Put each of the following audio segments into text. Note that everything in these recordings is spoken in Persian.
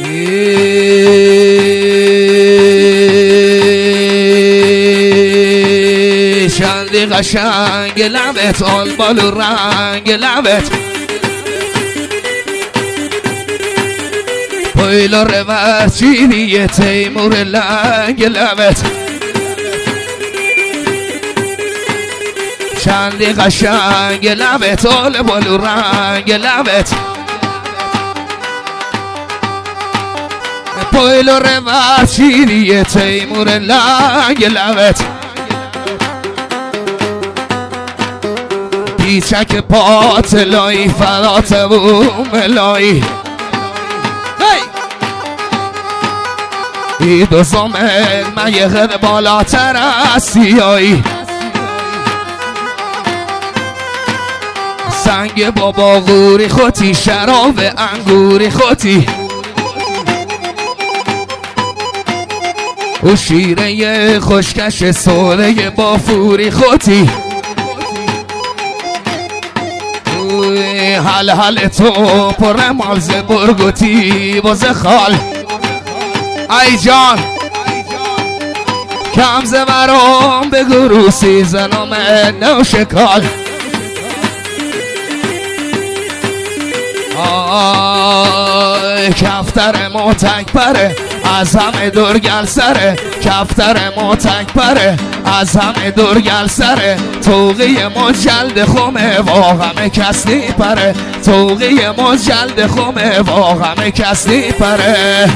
شندی قشنگ لبت آل بالو رنگ لبت پایلا روز چینی تیمور لنگ لبت شندی قشنگ لبت آل بالو رنگ لبت پایلا روز چینی تیمور لنگ لبت پیچک پات لایی فرات بوم لایی ای دو زمین من یه خد بالاتر از سیایی سنگ بابا غوری خوتی شراب انگوری خوتی او شیره خوشکش سوله بافوری خوتی حل حل تو پر مالز برگوتی بازه خال ای جان کم زبرام بگو روسی زنم نوشکال آی کفتر موتک پره از همه درگل سره کفتر موتک پره از همه درگل سره توقی ما جلد خومه واقعه کس نیپره توقی ما جلد خومه واقعه کس نیپره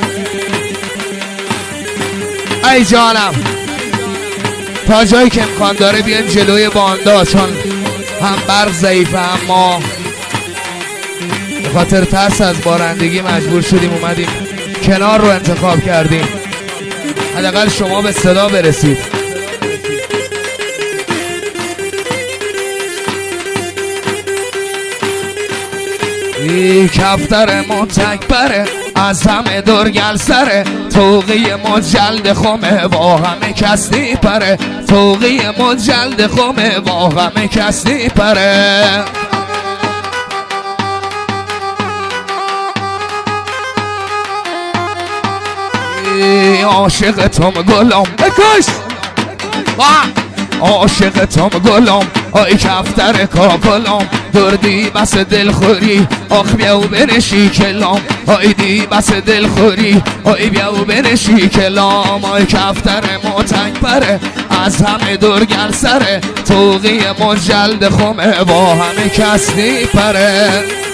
ای جانم تا جایی که امکان داره بیایم جلوی باندا چون هم برق ضعیفه اما به خاطر ترس از بارندگی مجبور شدیم اومدیم کنار رو انتخاب کردیم حداقل شما به صدا برسید ای کفتر منتک پره از همه درگل سره توقی ما جلد خومه با همه کس نیپره توقی ما جلد خومه با همه کس نیپره عاشق توم گلم بکش عاشق توم گلم آی کفتر کاکلم دردی بس دلخوری آخ بیاو بنشی کلام آی دی بس دلخوری آی بیاو بنشی کلام آی کفتر موتک پره از همه درگل سره توقی ما جلد خومه با همه کس نیپره